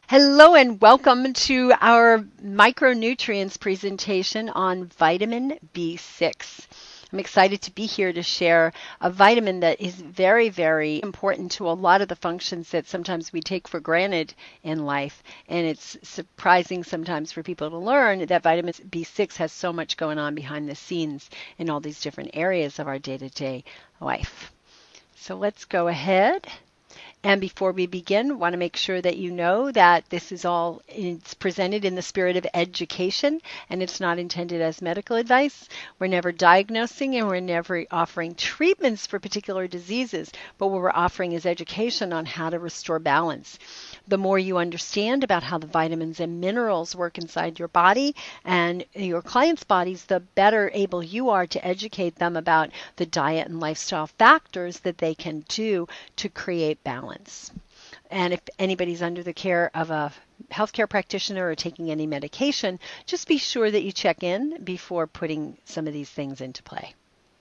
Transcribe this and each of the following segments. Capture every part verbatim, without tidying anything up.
Hello and welcome to our micronutrients presentation on vitamin B six. I'm excited to be here to share a vitamin that is very, very important to a lot of the functions that sometimes we take for granted in life. And it's surprising sometimes for people to learn that vitamin B six has so much going on behind the scenes in all these different areas of our day-to-day life. So let's go ahead. And before we begin, want to make sure that you know that this is all it's presented in the spirit of education and it's not intended as medical advice. We're never diagnosing and we're never offering treatments for particular diseases, but what we're offering is education on how to restore balance. The more you understand about how the vitamins and minerals work inside your body and your clients' bodies, the better able you are to educate them about the diet and lifestyle factors that they can do to create balance. And if anybody's under the care of a healthcare practitioner or taking any medication, just be sure that you check in before putting some of these things into play.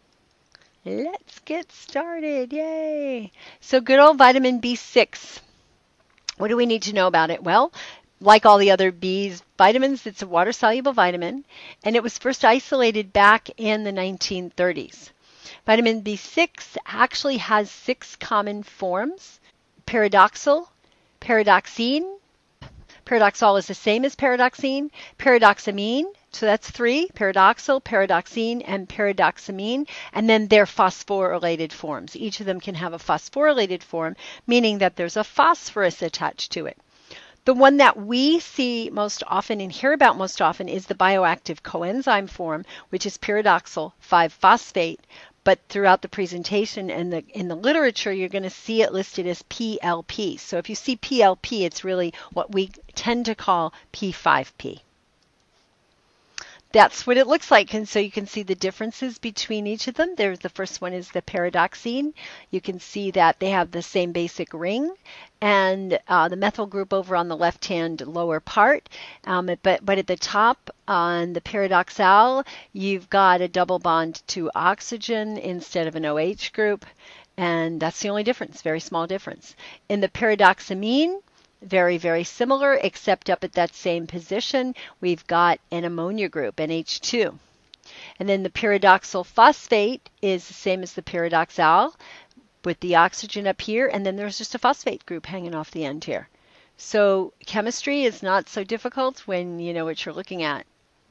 Let's get started. Yay! So good old vitamin B six. What do we need to know about it? Well, like all the other B's vitamins, it's a water-soluble vitamin, and it was first isolated back in the nineteen thirties. Vitamin B six actually has six common forms: pyridoxal, pyridoxine. Pyridoxal is the same as pyridoxine. Pyridoxamine, so that's three: pyridoxal, pyridoxine, and pyridoxamine. And then their phosphorylated forms. Each of them can have a phosphorylated form, meaning that there's a phosphorus attached to it. The one that we see most often and hear about most often is the bioactive coenzyme form, which is pyridoxal five phosphate. But throughout the presentation and the, in the literature, you're going to see it listed as P L P. So if you see P L P, it's really what we tend to call P five P. That's what it looks like. And so you can see the differences between each of them. There's the first one is the pyridoxine. You can see that they have the same basic ring and uh, the methyl group over on the left-hand lower part. Um, but, but at the top on the pyridoxal, you've got a double bond to oxygen instead of an O H group. And that's the only difference, very small difference. In the pyridoxamine, very, very similar, except up at that same position, we've got an ammonia group, N H two. And then the pyridoxal phosphate is the same as the pyridoxal with the oxygen up here, and then there's just a phosphate group hanging off the end here. So chemistry is not so difficult when you know what you're looking at.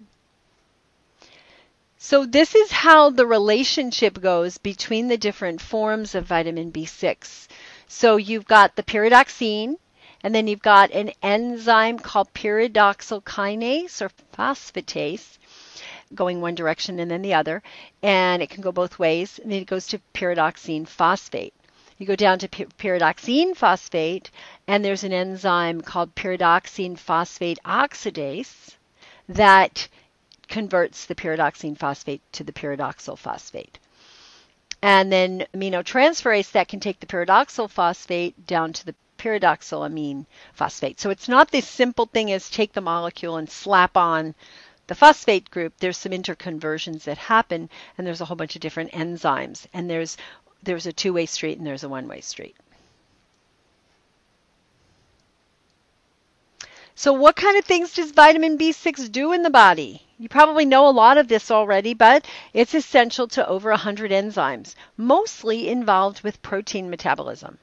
So this is how the relationship goes between the different forms of vitamin B six. So you've got the pyridoxine, and then you've got an enzyme called pyridoxal kinase or phosphatase going one direction and then the other. And it can go both ways. And then it goes to pyridoxine phosphate. You go down to pyridoxine phosphate, and there's an enzyme called pyridoxine phosphate oxidase that converts the pyridoxine phosphate to the pyridoxal phosphate. And then aminotransferase that can take the pyridoxal phosphate down to the pyridoxalamine phosphate. So it's not this simple thing as take the molecule and slap on the phosphate group. There's some interconversions that happen, and there's a whole bunch of different enzymes. And there's there's a two-way street and there's a one-way street. So what kind of things does vitamin B six do in the body? You probably know a lot of this already, but it's essential to over one hundred enzymes, mostly involved with protein metabolism.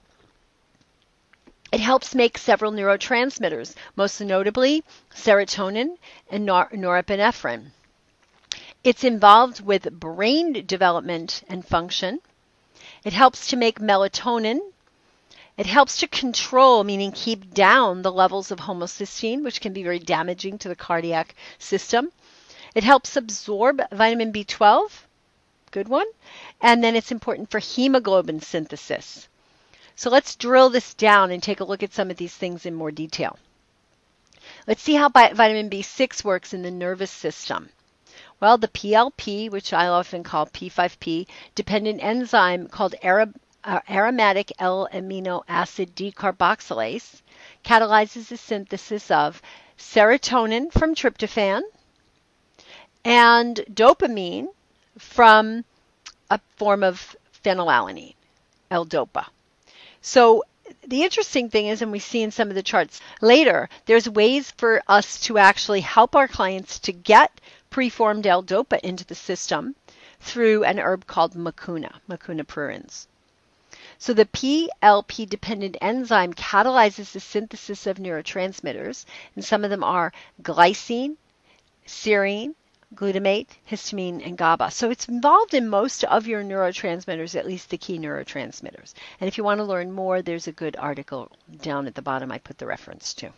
It helps make several neurotransmitters, most notably serotonin and nor- norepinephrine. It's involved with brain development and function. It helps to make melatonin. It helps to control, meaning keep down, the levels of homocysteine, which can be very damaging to the cardiac system. It helps absorb vitamin B twelve, good one, and then it's important for hemoglobin synthesis. So let's drill this down and take a look at some of these things in more detail. Let's see how vitamin B six works in the nervous system. Well, the P L P, which I often call P five P, dependent enzyme called ara- uh, aromatic L-amino acid decarboxylase, catalyzes the synthesis of serotonin from tryptophan and dopamine from a form of phenylalanine, L-dopa. So the interesting thing is, and we see in some of the charts later, there's ways for us to actually help our clients to get preformed L-DOPA into the system through an herb called mucuna, mucuna pruriens. So the P L P-dependent enzyme catalyzes the synthesis of neurotransmitters, and some of them are glycine, serine, glutamate, histamine, and GABA. So it's involved in most of your neurotransmitters, at least the key neurotransmitters. And if you want to learn more, there's a good article down at the bottom I put the reference to.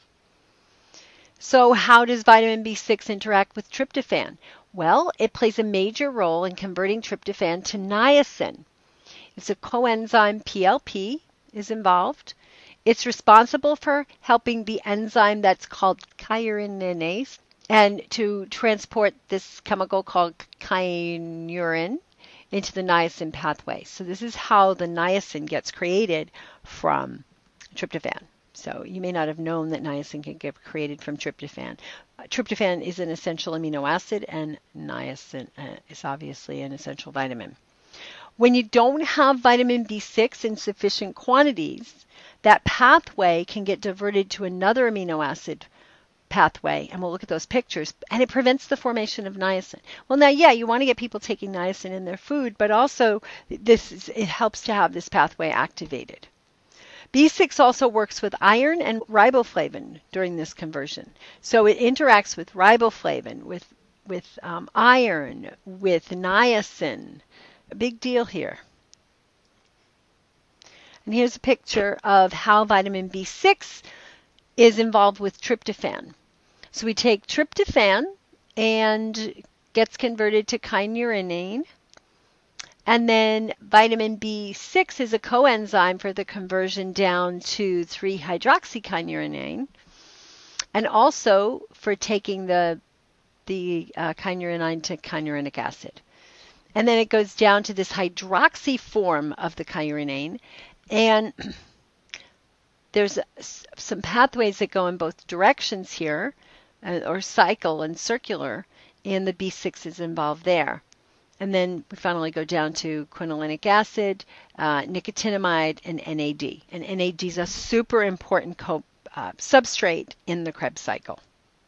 So how does vitamin B six interact with tryptophan? Well, it plays a major role in converting tryptophan to niacin. It's a coenzyme P L P is involved. It's responsible for helping the enzyme that's called kynurenase and to transport this chemical called kynurenine into the niacin pathway. So this is how the niacin gets created from tryptophan. So you may not have known that niacin can get created from tryptophan. Uh, tryptophan is an essential amino acid, and niacin uh, is obviously an essential vitamin. When you don't have vitamin B six in sufficient quantities, that pathway can get diverted to another amino acid pathway, and we'll look at those pictures, and it prevents the formation of niacin. Well, now, yeah, you want to get people taking niacin in their food, but also this is, it helps to have this pathway activated. B six also works with iron and riboflavin during this conversion. So it interacts with riboflavin, with, with um, iron, with niacin. A big deal here. And here's a picture of how vitamin B six is involved with tryptophan. So we take tryptophan and gets converted to kynurenine. And then vitamin B six is a coenzyme for the conversion down to three hydroxykynurenine, and also for taking the, the uh, kynurenine to kynurenic acid. And then it goes down to this hydroxy form of the kynurenine, and there's some pathways that go in both directions here, uh, or cycle and circular, and the B six is involved there. And then we finally go down to quinolinic acid, uh, nicotinamide, and N A D. And N A D is a super important co- uh, substrate in the Krebs cycle.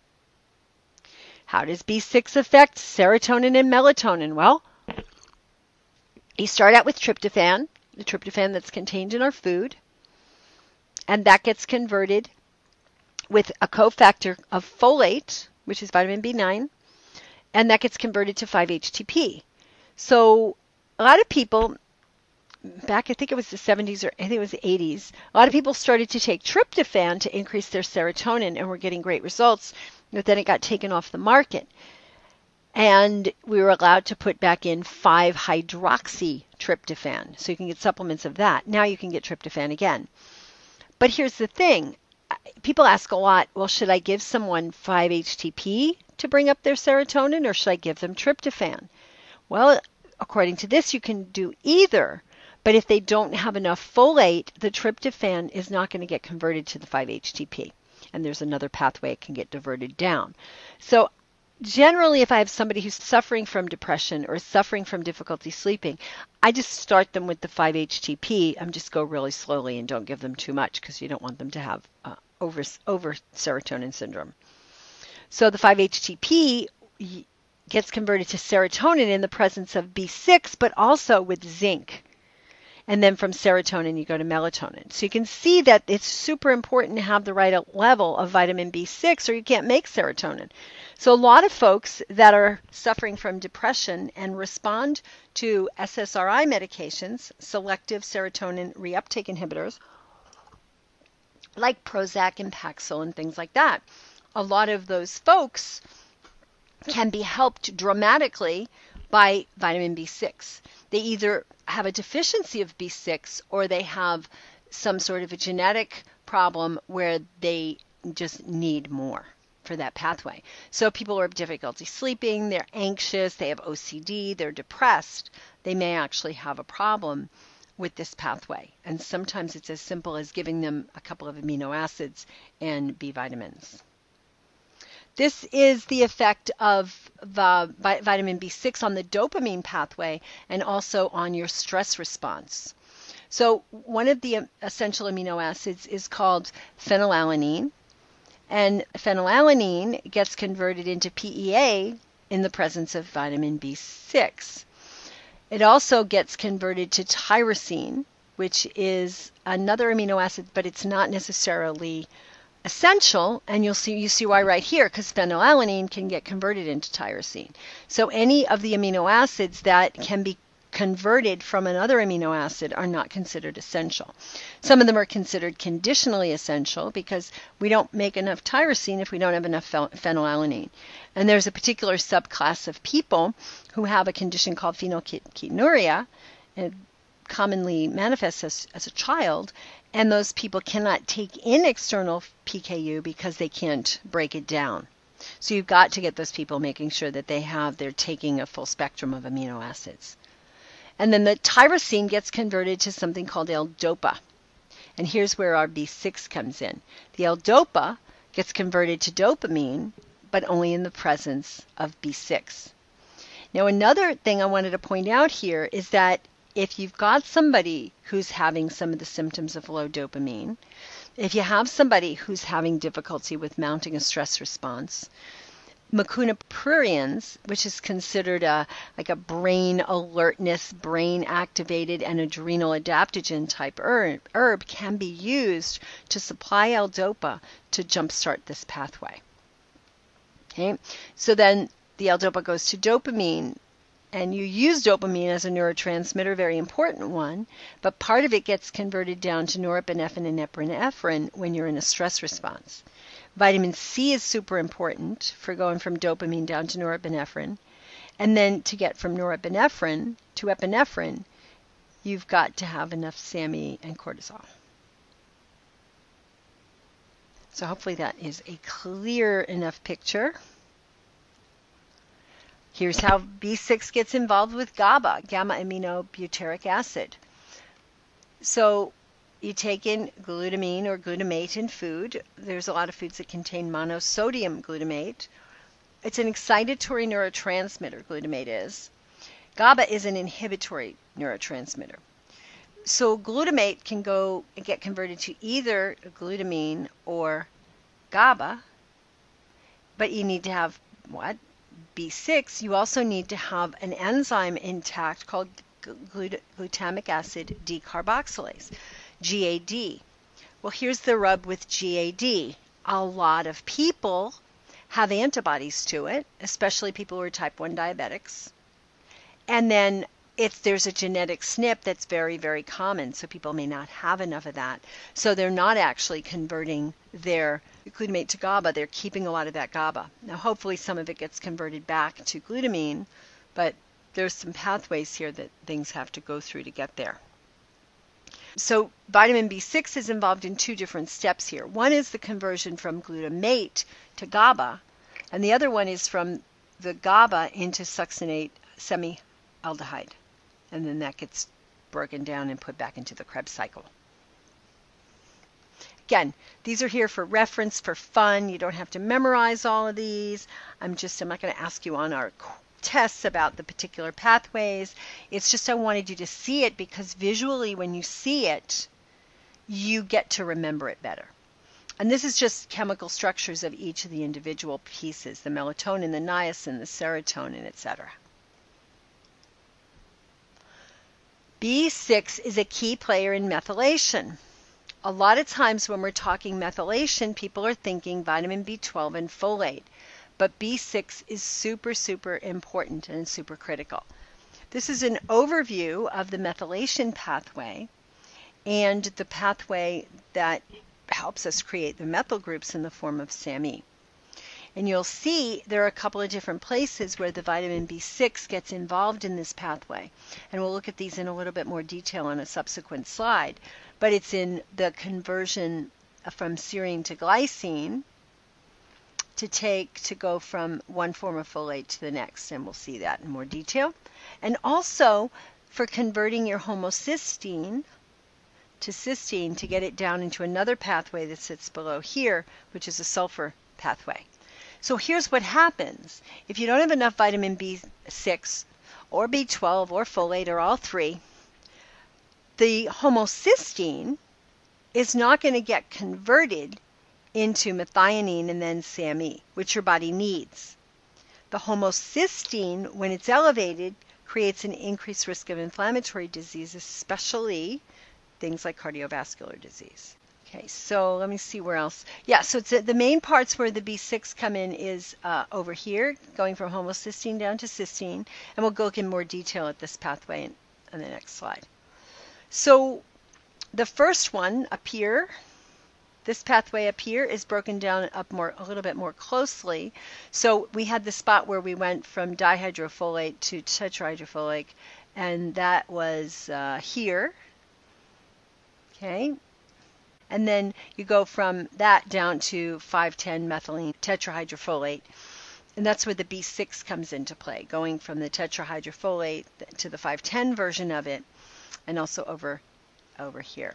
How does B six affect serotonin and melatonin? Well, you start out with tryptophan, the tryptophan that's contained in our food, and that gets converted with a cofactor of folate, which is vitamin B nine, and that gets converted to five H T P. So a lot of people, back I think it was the seventies or I think it was the eighties, a lot of people started to take tryptophan to increase their serotonin and were getting great results, but then it got taken off the market. And we were allowed to put back in five hydroxy tryptophan. So you can get supplements of that. Now you can get tryptophan again. But here's the thing. People ask a lot, well, should I give someone five H T P to bring up their serotonin, or should I give them tryptophan? Well, according to this, you can do either. But if they don't have enough folate, the tryptophan is not going to get converted to the five H T P. And there's another pathway it can get diverted down. So generally, if I have somebody who's suffering from depression or suffering from difficulty sleeping, I just start them with the five H T P. I'm just go really slowly and don't give them too much because you don't want them to have uh, over, over serotonin syndrome. So the five H T P gets converted to serotonin in the presence of B six, but also with zinc. And then from serotonin, you go to melatonin. So you can see that it's super important to have the right level of vitamin B six or you can't make serotonin. So a lot of folks that are suffering from depression and respond to S S R I medications, selective serotonin reuptake inhibitors, like Prozac and Paxil and things like that, a lot of those folks can be helped dramatically by vitamin B six. They either have a deficiency of B six or they have some sort of a genetic problem where they just need more for that pathway. So people who have difficulty sleeping, they're anxious, they have O C D, they're depressed, they may actually have a problem with this pathway. And sometimes it's as simple as giving them a couple of amino acids and B vitamins. This is the effect of the vitamin B six on the dopamine pathway and also on your stress response. So one of the essential amino acids is called phenylalanine, and phenylalanine gets converted into P E A in the presence of vitamin B six. It also gets converted to tyrosine, which is another amino acid, but it's not necessarily essential, and you'll see you see why right here, because phenylalanine can get converted into tyrosine. So any of the amino acids that can be converted from another amino acid are not considered essential. Some of them are considered conditionally essential because we don't make enough tyrosine if we don't have enough phenylalanine. And there's a particular subclass of people who have a condition called phenylketonuria. It commonly manifests as, as a child, and those people cannot take in external P K U because they can't break it down. So you've got to get those people making sure that they have, they're taking a full spectrum of amino acids. And then the tyrosine gets converted to something called L-DOPA. And here's where our B six comes in. The L-DOPA gets converted to dopamine, but only in the presence of B six. Now, another thing I wanted to point out here is that if you've got somebody who's having some of the symptoms of low dopamine, if you have somebody who's having difficulty with mounting a stress response, Mucuna pruriens, which is considered a like a brain alertness, brain activated, and adrenal adaptogen type herb, herb can be used to supply L-DOPA to jumpstart this pathway. Okay, so then the L-DOPA goes to dopamine, and you use dopamine as a neurotransmitter, very important one, but part of it gets converted down to norepinephrine and epinephrine when you're in a stress response. Vitamin C is super important for going from dopamine down to norepinephrine. And then to get from norepinephrine to epinephrine, you've got to have enough SAMe and cortisol. So hopefully that is a clear enough picture. Here's how B six gets involved with GABA, gamma-aminobutyric acid. So you take in glutamine or glutamate in food. There's a lot of foods that contain monosodium glutamate. It's an excitatory neurotransmitter, glutamate is. GABA is an inhibitory neurotransmitter. So glutamate can go and get converted to either glutamine or GABA, but you need to have what? B six. You also need to have an enzyme intact called glut- glutamic acid decarboxylase. G A D. Well, here's the rub with G A D. A lot of people have antibodies to it, especially people who are type one diabetics. And then if there's a genetic S N P that's very, very common, so people may not have enough of that. So they're not actually converting their glutamate to GABA. They're keeping a lot of that GABA. Now, hopefully some of it gets converted back to glutamine, but there's some pathways here that things have to go through to get there. So vitamin B six is involved in two different steps here. One is the conversion from glutamate to GABA, and the other one is from the GABA into succinate semialdehyde. And then that gets broken down and put back into the Krebs cycle. Again, these are here for reference, for fun. You don't have to memorize all of these. I'm just, I'm not going to ask you on our tests about the particular pathways. It's just I wanted you to see it because visually when you see it, you get to remember it better. And this is just chemical structures of each of the individual pieces, the melatonin, the niacin, the serotonin, et cetera. B six is a key player in methylation. A lot of times when we're talking methylation, people are thinking vitamin B twelve and folate. But B six is super, super important and super critical. This is an overview of the methylation pathway and the pathway that helps us create the methyl groups in the form of SAMe. And you'll see there are a couple of different places where the vitamin B six gets involved in this pathway. And we'll look at these in a little bit more detail on a subsequent slide. But it's in the conversion from serine to glycine, to take to go from one form of folate to the next, and we'll see that in more detail. And also for converting your homocysteine to cysteine to get it down into another pathway that sits below here, which is a sulfur pathway. So here's what happens. If you don't have enough vitamin B six or B twelve or folate or all three, the homocysteine is not going to get converted into methionine and then S A M E, which your body needs. The homocysteine, when it's elevated, creates an increased risk of inflammatory disease, especially things like cardiovascular disease. Okay, so let me see where else. Yeah, so it's the main parts where the B six come in is uh, over here, going from homocysteine down to cysteine, and we'll go in more detail at this pathway in, in the next slide. So the first one up here, this pathway up here is broken down up more a little bit more closely. So we had the spot where we went from dihydrofolate to tetrahydrofolate, and that was uh, here. Okay. And then you go from that down to five ten methylene tetrahydrofolate. And that's where the B six comes into play, going from the tetrahydrofolate to the five ten version of it, and also over, over here.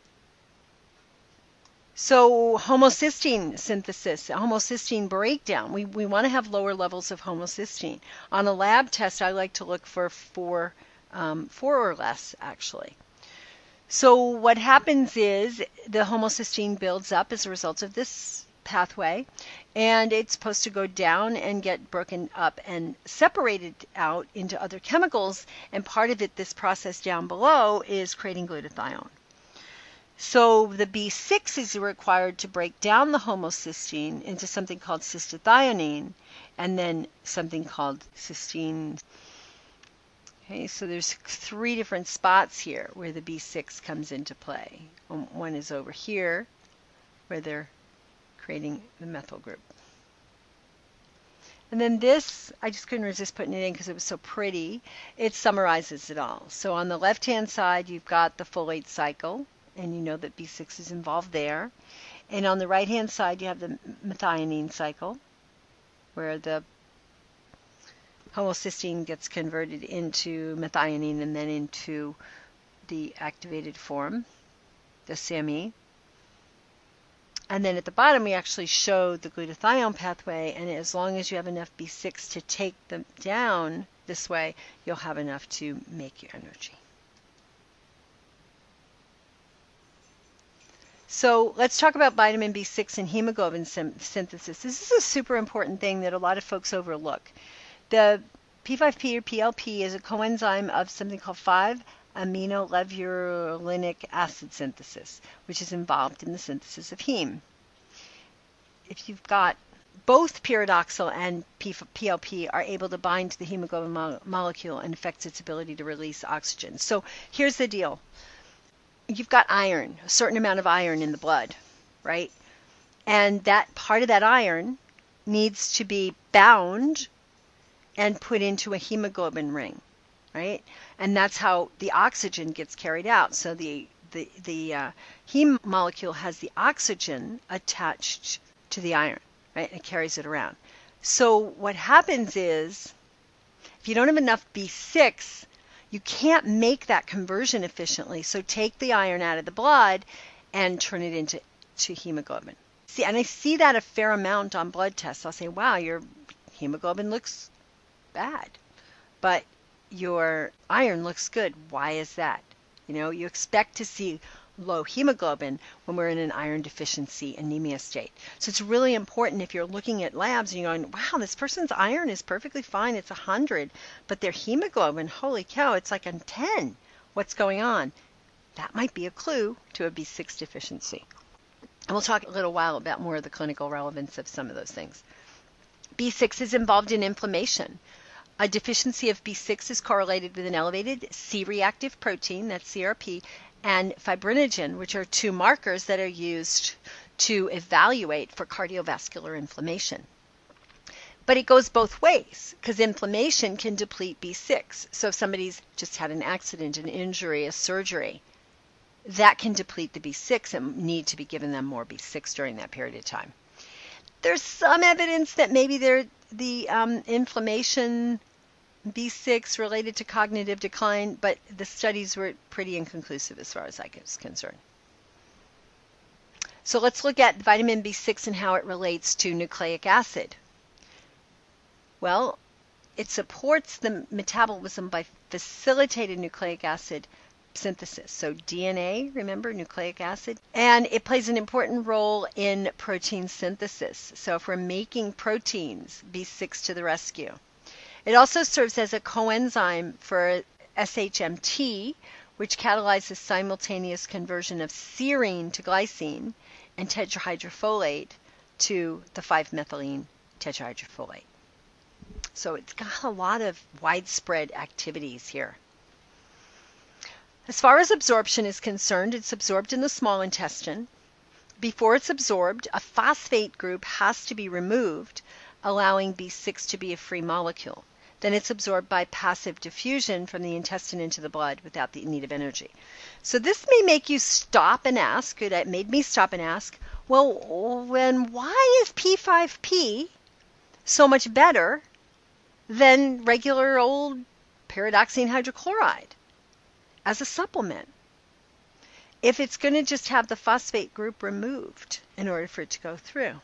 So homocysteine synthesis, homocysteine breakdown. We, we want to have lower levels of homocysteine. On a lab test, I like to look for four, um, four or less, actually. So what happens is the homocysteine builds up as a result of this pathway, and it's supposed to go down and get broken up and separated out into other chemicals, and part of it, this process down below, is creating glutathione. So the B six is required to break down the homocysteine into something called cystathionine, and then something called cysteine. Okay, so there's three different spots here where the B six comes into play. One is over here, where they're creating the methyl group. And then this, I just couldn't resist putting it in because it was so pretty. It summarizes it all. So on the left-hand side, you've got the folate cycle, and you know that B six is involved there. And on the right-hand side, you have the methionine cycle, where the homocysteine gets converted into methionine and then into the activated form, the S A M E. And then at the bottom, we actually show the glutathione pathway, and as long as you have enough B six to take them down this way, you'll have enough to make your energy. So let's talk about vitamin B six and hemoglobin synthesis. This is a super important thing that a lot of folks overlook. The P five P or P L P is a coenzyme of something called five amino levulinic acid synthesis, which is involved in the synthesis of heme. If you've got both pyridoxal and P L P are able to bind to the hemoglobin mo molecule and affects its ability to release oxygen. So here's the deal. You've got iron, a certain amount of iron in the blood, right? And that part of that iron needs to be bound and put into a hemoglobin ring, right? And that's how the oxygen gets carried out. So the the the uh, heme molecule has the oxygen attached to the iron, right? And it carries it around. So what happens is, if you don't have enough B six, you can't make that conversion efficiently. So take the iron out of the blood and turn it into to hemoglobin. See, and I see that a fair amount on blood tests. I'll say, wow, your hemoglobin looks bad, but your iron looks good. Why is that? You know, you expect to see low hemoglobin when we're in an iron deficiency anemia state. So it's really important if you're looking at labs and you're going, wow, this person's iron is perfectly fine, it's one hundred, but their hemoglobin, holy cow, it's like a ten. What's going on? That might be a clue to a B six deficiency. And we'll talk a little while about more of the clinical relevance of some of those things. B six is involved in inflammation. A deficiency of B six is correlated with an elevated C-reactive protein, that's C R P, and fibrinogen, which are two markers that are used to evaluate for cardiovascular inflammation. But it goes both ways, because inflammation can deplete B six. So if somebody's just had an accident, an injury, a surgery, that can deplete the B six and need to be given them more B six during that period of time. There's some evidence that maybe there, the um, inflammation B six related to cognitive decline, but the studies were pretty inconclusive as far as I was concerned. So let's look at vitamin B six and how it relates to nucleic acid. Well, it supports the metabolism by facilitating nucleic acid synthesis. So D N A, remember, nucleic acid, and it plays an important role in protein synthesis. So if we're making proteins, B six to the rescue. It also serves as a coenzyme for S H M T, which catalyzes simultaneous conversion of serine to glycine and tetrahydrofolate to the five methylene tetrahydrofolate. So it's got a lot of widespread activities here. As far as absorption is concerned, it's absorbed in the small intestine. Before it's absorbed, a phosphate group has to be removed, allowing B six to be a free molecule. Then it's absorbed by passive diffusion from the intestine into the blood without the need of energy. So this may make you stop and ask, it made me stop and ask, well, then why is P five P so much better than regular old pyridoxine hydrochloride as a supplement, if it's going to just have the phosphate group removed in order for it to go through?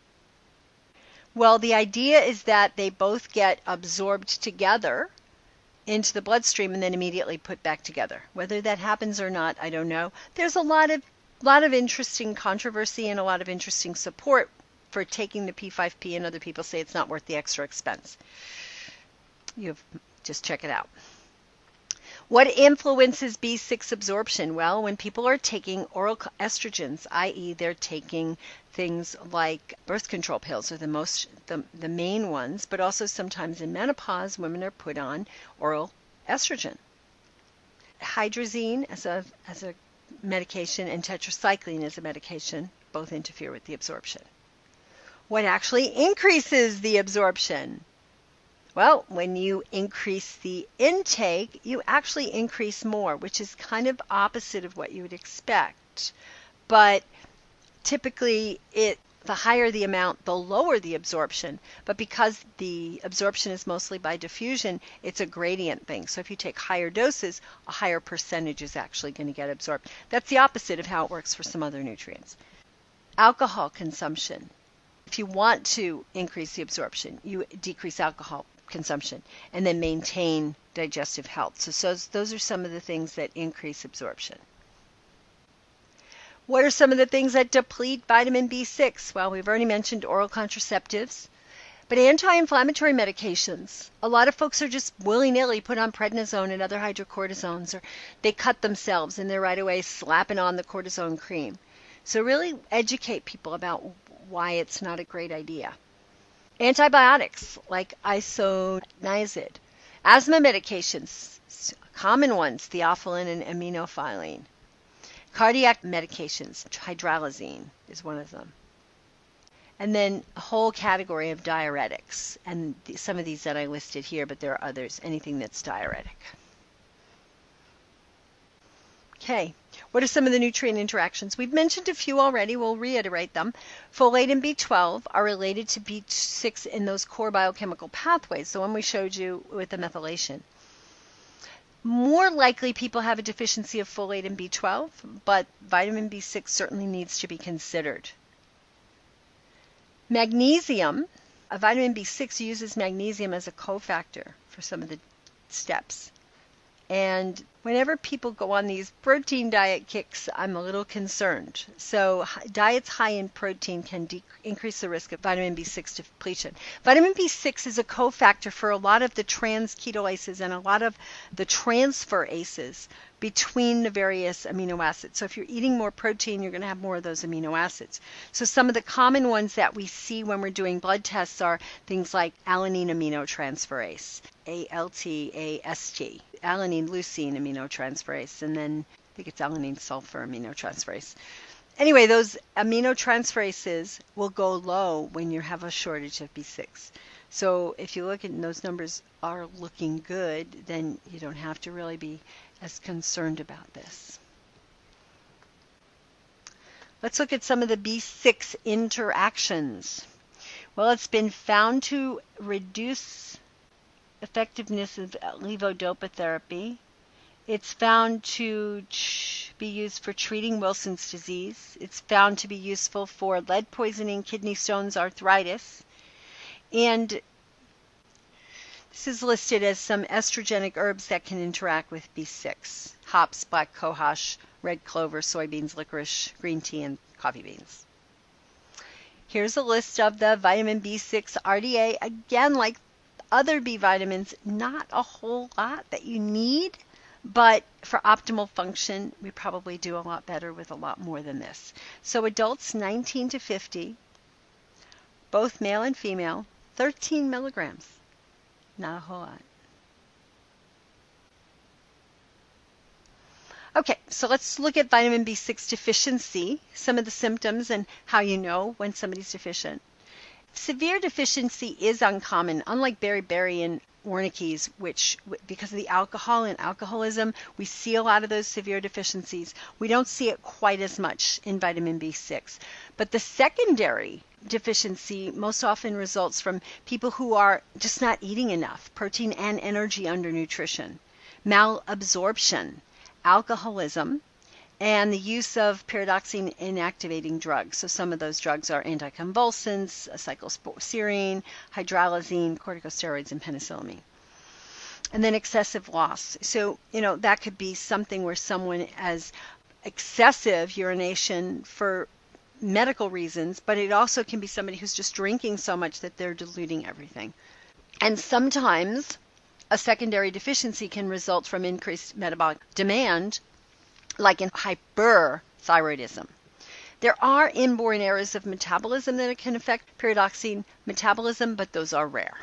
Well, the idea is that they both get absorbed together into the bloodstream and then immediately put back together. Whether that happens or not, I don't know. There's a lot of lot of interesting controversy and a lot of interesting support for taking the P five P, and other people say it's not worth the extra expense. You have, just check it out. What influences B six absorption? Well, when people are taking oral estrogens, that is they're taking things like birth control pills are the most the, the main ones, but also sometimes in menopause, women are put on oral estrogen. Hydrazine as a as a medication and tetracycline as a medication both interfere with the absorption. What actually increases the absorption? Well, when you increase the intake, you actually increase more, which is kind of opposite of what you would expect. But typically, it the higher the amount, the lower the absorption. But because the absorption is mostly by diffusion, it's a gradient thing. So if you take higher doses, a higher percentage is actually going to get absorbed. That's the opposite of how it works for some other nutrients. Alcohol consumption. If you want to increase the absorption, you decrease alcohol consumption and then maintain digestive health. So, so those are some of the things that increase absorption. What are some of the things that deplete vitamin B six? Well, we've already mentioned oral contraceptives, but anti-inflammatory medications. A lot of folks are just willy-nilly put on prednisone and other hydrocortisones, or they cut themselves and they're right away slapping on the cortisone cream. So really educate people about why it's not a great idea. Antibiotics like isoniazid. Asthma medications, common ones, theophylline and aminophylline. Cardiac medications, hydralazine is one of them. And then a whole category of diuretics. And th- some of these that I listed here, but there are others, anything that's diuretic. Okay, what are some of the nutrient interactions? We've mentioned a few already. We'll reiterate them. Folate and B twelve are related to B six in those core biochemical pathways, the one we showed you with the methylation. More likely people have a deficiency of folate and B twelve, but vitamin B six certainly needs to be considered. Magnesium, a vitamin B six uses magnesium as a cofactor for some of the steps. And whenever people go on these protein diet kicks, I'm a little concerned. So diets high in protein can de- increase the risk of vitamin B six depletion. Vitamin B six is a cofactor for a lot of the trans ketolases and a lot of the transferases between the various amino acids. So if you're eating more protein, you're going to have more of those amino acids. So some of the common ones that we see when we're doing blood tests are things like alanine aminotransferase, A L T A S T, alanine leucine aminotransferase, and then I think it's alanine sulfur aminotransferase. Anyway, those aminotransferases will go low when you have a shortage of B six. So if you look at those numbers are looking good, then you don't have to really be as concerned about this. Let's look at some of the B six interactions. Well, it's been found to reduce effectiveness of levodopa therapy. It's found to be used for treating Wilson's disease. It's found to be useful for lead poisoning, kidney stones, arthritis. And this is listed as some estrogenic herbs that can interact with B six. hops, black cohosh, red clover, soybeans, licorice, green tea, and coffee beans. Here's a list of the vitamin B six R D A. Again, like other B vitamins, not a whole lot that you need, but for optimal function, we probably do a lot better with a lot more than this. So adults nineteen to fifty, both male and female, thirteen milligrams. Not a whole lot. Okay, so let's look at vitamin B six deficiency, some of the symptoms and how you know when somebody's deficient. Severe deficiency is uncommon, unlike beriberi and Wernicke's, which, because of the alcohol and alcoholism, we see a lot of those severe deficiencies. We don't see it quite as much in vitamin B six. But the secondary deficiency most often results from people who are just not eating enough protein and energy under nutrition, malabsorption, alcoholism, and the use of pyridoxine inactivating drugs. So some of those drugs are anticonvulsants, cyclosporine, hydralazine, corticosteroids, and penicillamine. And then excessive loss. So, you know, that could be something where someone has excessive urination for medical reasons, but it also can be somebody who's just drinking so much that they're diluting everything. And sometimes a secondary deficiency can result from increased metabolic demand, like in hyperthyroidism. There are inborn errors of metabolism that can affect pyridoxine metabolism, but those are rare.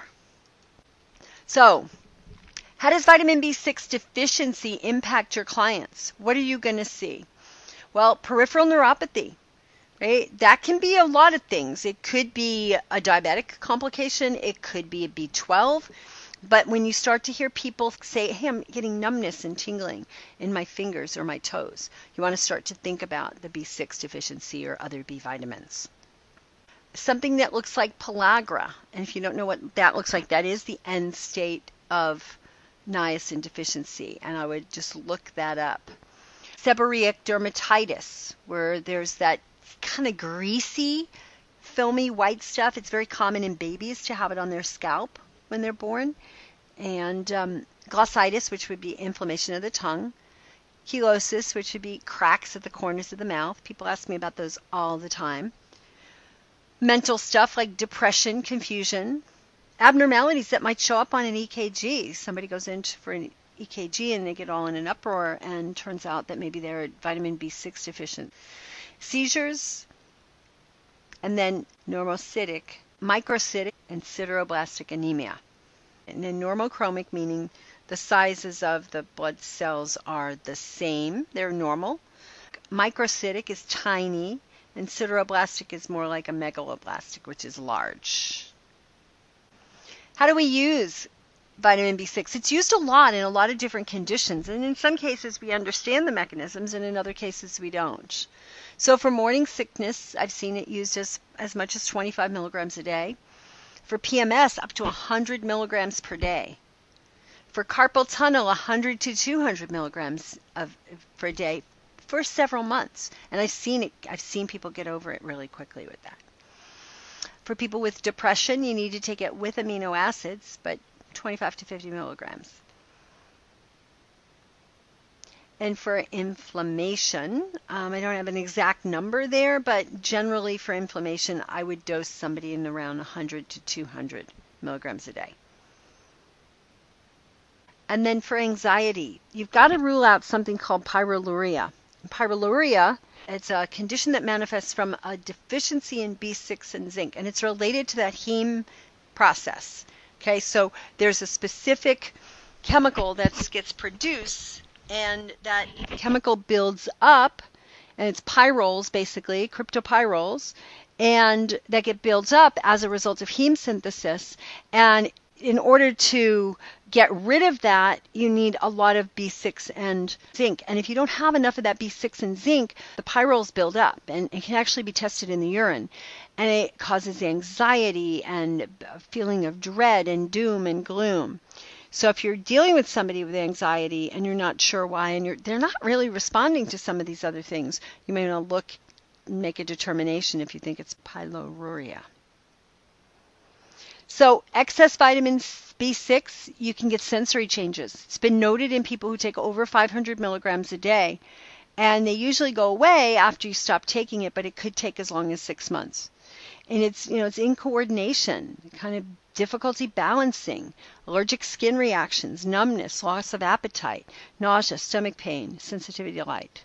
So, how does vitamin B six deficiency impact your clients? What are you going to see? Well, peripheral neuropathy, right? That can be a lot of things. It could be a diabetic complication. It could be a B twelve. But when you start to hear people say, hey, I'm getting numbness and tingling in my fingers or my toes, you want to start to think about the B six deficiency or other B vitamins. Something that looks like pellagra, and if you don't know what that looks like, that is the end state of niacin deficiency, and I would just look that up. Seborrheic dermatitis, where there's that kind of greasy, filmy white stuff. It's very common in babies to have it on their scalp when they're born. And um, glossitis, which would be inflammation of the tongue. Chelosis, which would be cracks at the corners of the mouth. People ask me about those all the time. Mental stuff like depression, confusion. Abnormalities that might show up on an E K G. Somebody goes in for an E K G and they get all in an uproar, and turns out that maybe they're vitamin B six deficient. Seizures, and then normocytic, microcytic, and sideroblastic anemia. And then normochromic, meaning the sizes of the blood cells are the same. They're normal. Microcytic is tiny, and sideroblastic is more like a megaloblastic, which is large. How do we use vitamin B six? It's used a lot in a lot of different conditions, and in some cases we understand the mechanisms, and in other cases we don't. So for morning sickness, I've seen it used as, as much as twenty-five milligrams a day. For P M S, up to one hundred milligrams per day. For carpal tunnel, one hundred to two hundred milligrams of, per day for several months. And I've seen it. I've seen people get over it really quickly with that. For people with depression, you need to take it with amino acids, but twenty-five to fifty milligrams. And for inflammation, um, I don't have an exact number there, but generally for inflammation, I would dose somebody in around one hundred to two hundred milligrams a day. And then for anxiety, you've got to rule out something called pyroluria. Pyroluria, it's a condition that manifests from a deficiency in B six and zinc, and it's related to that heme process. Okay, so there's a specific chemical that gets produced, and that chemical builds up, and it's pyrols, basically, cryptopyrols, and that get built up as a result of heme synthesis. And in order to get rid of that, you need a lot of B six and zinc. And if you don't have enough of that B six and zinc, the pyrols build up, and it can actually be tested in the urine. And it causes anxiety and a feeling of dread and doom and gloom. So if you're dealing with somebody with anxiety and you're not sure why, and you're, they're not really responding to some of these other things, you may want to look and make a determination if you think it's pyroluria. So excess vitamin B six, you can get sensory changes. It's been noted in people who take over five hundred milligrams a day, and they usually go away after you stop taking it, but it could take as long as six months. And it's, you know, it's incoordination, kind of difficulty balancing, allergic skin reactions, numbness, loss of appetite, nausea, stomach pain, sensitivity to light.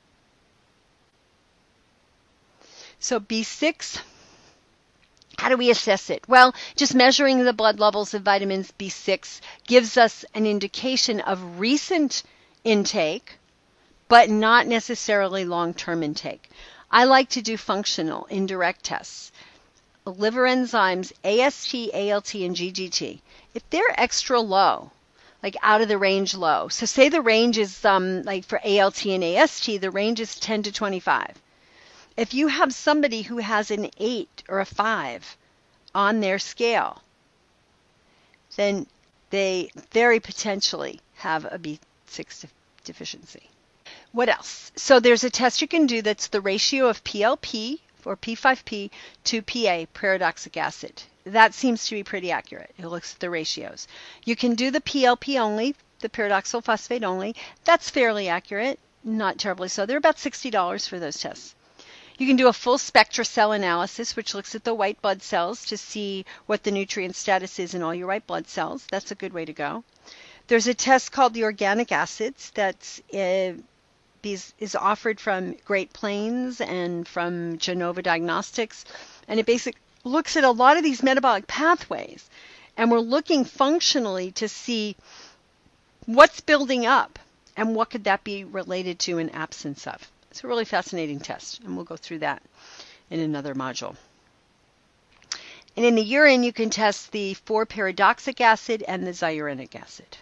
So B six, how do we assess it? Well, just measuring the blood levels of vitamins B six gives us an indication of recent intake, but not necessarily long-term intake. I like to do functional indirect tests. Liver enzymes A S T, A L T, and G G T. If they're extra low, like out of the range low, so say the range is um, like for A L T and A S T, the range is ten to twenty-five. If you have somebody who has an eight or a five on their scale, then they very potentially have a B six deficiency. What else? So there's a test you can do that's the ratio of P L P or P five P to P A, pyridoxic acid. That seems to be pretty accurate. It looks at the ratios. You can do the P L P only, the pyridoxal phosphate only. That's fairly accurate, not terribly so. They're about sixty dollars for those tests. You can do a full spectra cell analysis, which looks at the white blood cells to see what the nutrient status is in all your white blood cells. That's a good way to go. There's a test called the organic acids that's uh, These is offered from Great Plains and from Genova Diagnostics, and it basically looks at a lot of these metabolic pathways, and we're looking functionally to see what's building up and what could that be related to in absence of. It's a really fascinating test, and we'll go through that in another module. And in the urine, you can test the four pyridoxic acid and the xyurenic acid.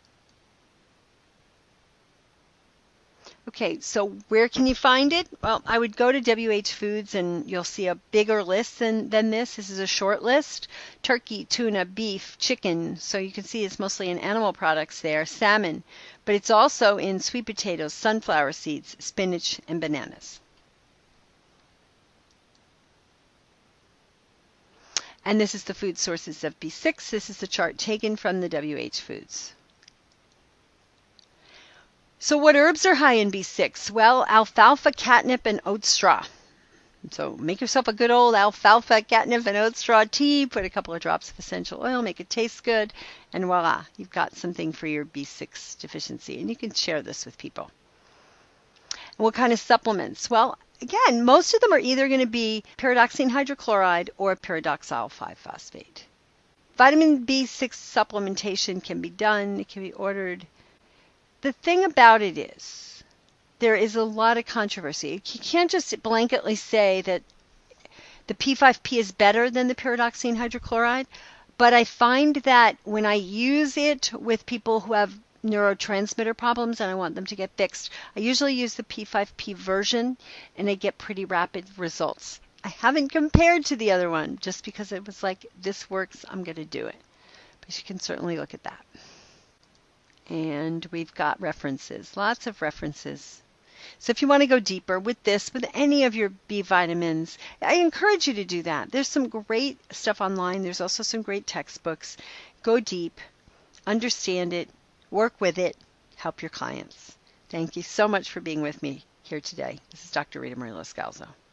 Okay, so where can you find it? Well, I would go to W H Foods and you'll see a bigger list than, than this. This is a short list. Turkey, tuna, beef, chicken. So you can see it's mostly in animal products there. Salmon. But it's also in sweet potatoes, sunflower seeds, spinach, and bananas. And this is the food sources of B six. This is the chart taken from the W H Foods. So what herbs are high in B six? Well, alfalfa, catnip, and oat straw. So make yourself a good old alfalfa, catnip, and oat straw tea. Put a couple of drops of essential oil, make it taste good, and voila, you've got something for your B six deficiency. And you can share this with people. And what kind of supplements? Well, again, most of them are either going to be pyridoxine hydrochloride or pyridoxal five phosphate. Vitamin B six supplementation can be done. It can be ordered. The thing about it is, there is a lot of controversy. You can't just blanketly say that the P five P is better than the pyridoxine hydrochloride, but I find that when I use it with people who have neurotransmitter problems and I want them to get fixed, I usually use the P five P version and I get pretty rapid results. I haven't compared to the other one just because it was like, this works, I'm going to do it. But you can certainly look at that. And we've got references, lots of references. So if you want to go deeper with this, with any of your B vitamins, I encourage you to do that. There's some great stuff online. There's also some great textbooks. Go deep, understand it, work with it, help your clients. Thank you so much for being with me here today. This is Doctor Rita Marie Loscalzo.